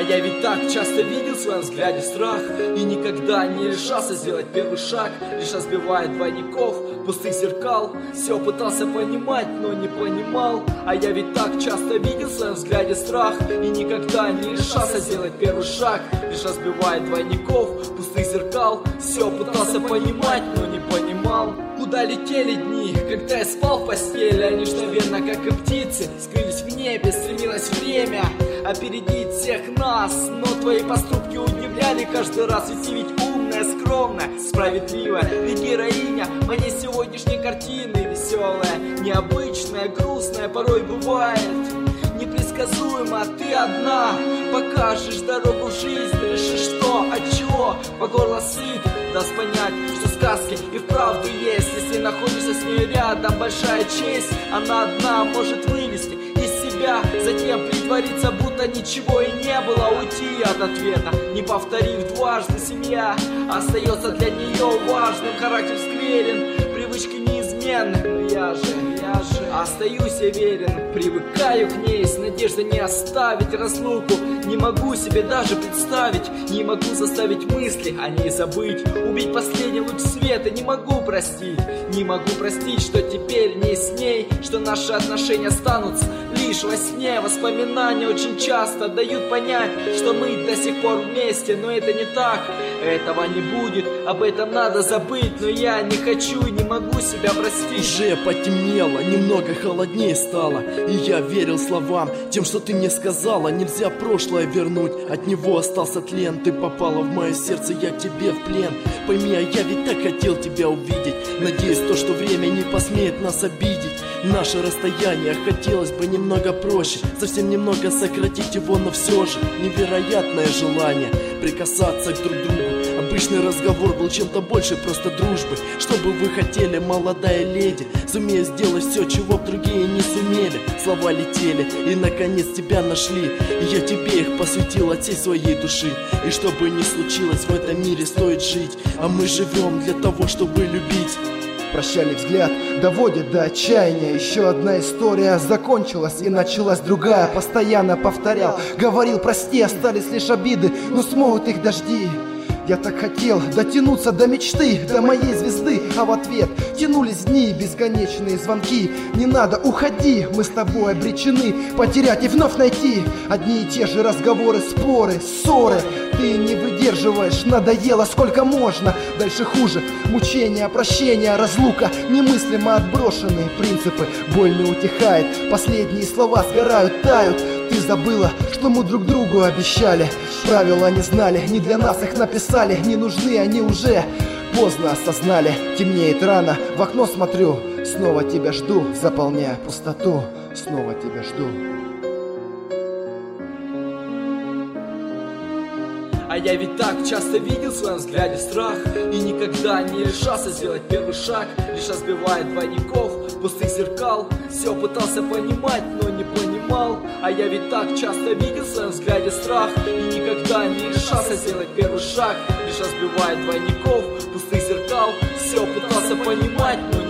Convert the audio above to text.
я ведь так часто видел в своем взгляде страх и никогда не решался сделать первый шаг, лишь разбивая двойников, пустых зеркал. Все пытался понимать, но не понимал. А я ведь так часто видел в своем взгляде страх и никогда не решался сделать первый шаг, лишь разбивая двойников, пустых зеркал. Все пытался понимать, но не понимал. Куда летели дни, когда я спал в постели? Они ж, наверное, как и птицы, скрылись в небе, стремилось время опередить всех нас. Но твои поступки удивляли каждый раз, ведь ты ведь умная, скромная, справедливая. Ты героиня моей сегодняшней картины, веселая, необычная, грустная, порой бывает непредсказуемо. Ты одна покажешь дорогу в жизнь, решишь что, от чего, по горло сыт, даст понять, что сказки и вправду есть. Если находишься с ней рядом, большая честь. Она одна может вывести из себя, затем притвориться, будто ничего и не было, уйти от ответа, не повторив дважды. Семья остается для нее важным, характер скверен, привычки неизменны. Но я же остаюсь я верен, привыкаю к ней, с надеждой не оставить разлуку. Не могу себе даже представить, не могу заставить мысли о ней забыть, убить последний луч света. Не могу простить, что теперь не с ней, что наши отношения останутся лишь во сне. Воспоминания очень часто дают понять, что мы до сих пор вместе, но это не так, этого не будет, об этом надо забыть. Но я не хочу и не могу себя простить. Уже потемнело, немного холоднее стало, и я верил словам, тем, что ты мне сказала. Нельзя прошлое вернуть, от него остался тлен. Ты попала в мое сердце, я к тебе в плен. Пойми, а я ведь так хотел тебя увидеть. Надеюсь, то, что время не посмеет нас обидеть. Наше расстояние хотелось бы немного проще, совсем немного сократить его, но все же невероятное желание прикасаться друг к другу. Обычный разговор был чем-то больше просто дружбы. Что бы вы хотели, молодая леди? Сумею сделать все, чего б другие не сумели. Слова летели и наконец тебя нашли, и я тебе их посвятил от всей своей души. И что бы ни случилось, в этом мире стоит жить, а мы живем для того, чтобы любить. Прощальный взгляд доводит до отчаяния. Еще одна история закончилась и началась другая. Постоянно повторял, говорил прости, остались лишь обиды, но смоют их дожди. Я так хотел дотянуться до мечты, до моей звезды, а в ответ тянулись дни, бесконечные звонки. Не надо, уходи, мы с тобой обречены потерять и вновь найти. Одни и те же разговоры, споры, ссоры. Ты не выдерживаешь, надоело, сколько можно. Дальше хуже, мучения, прощения, разлука. Немыслимо отброшенные принципы, боль не утихает. Последние слова сгорают, тают. Ты забыла, что мы друг другу обещали. Правила не знали, не для нас их написали. Не нужны они уже, поздно осознали. Темнеет рано, в окно смотрю, снова тебя жду, заполняя пустоту. Снова тебя жду. А я ведь так часто видел в своем взгляде страх и никогда не решался сделать первый шаг, лишь разбивая двойников, пустых зеркал. Все пытался понимать, но не понимал. А я ведь так часто видел в своем взгляде страх и никогда не решался сделать первый шаг, лишь разбивая двойников, пустых зеркал. Все пытался понимать, но не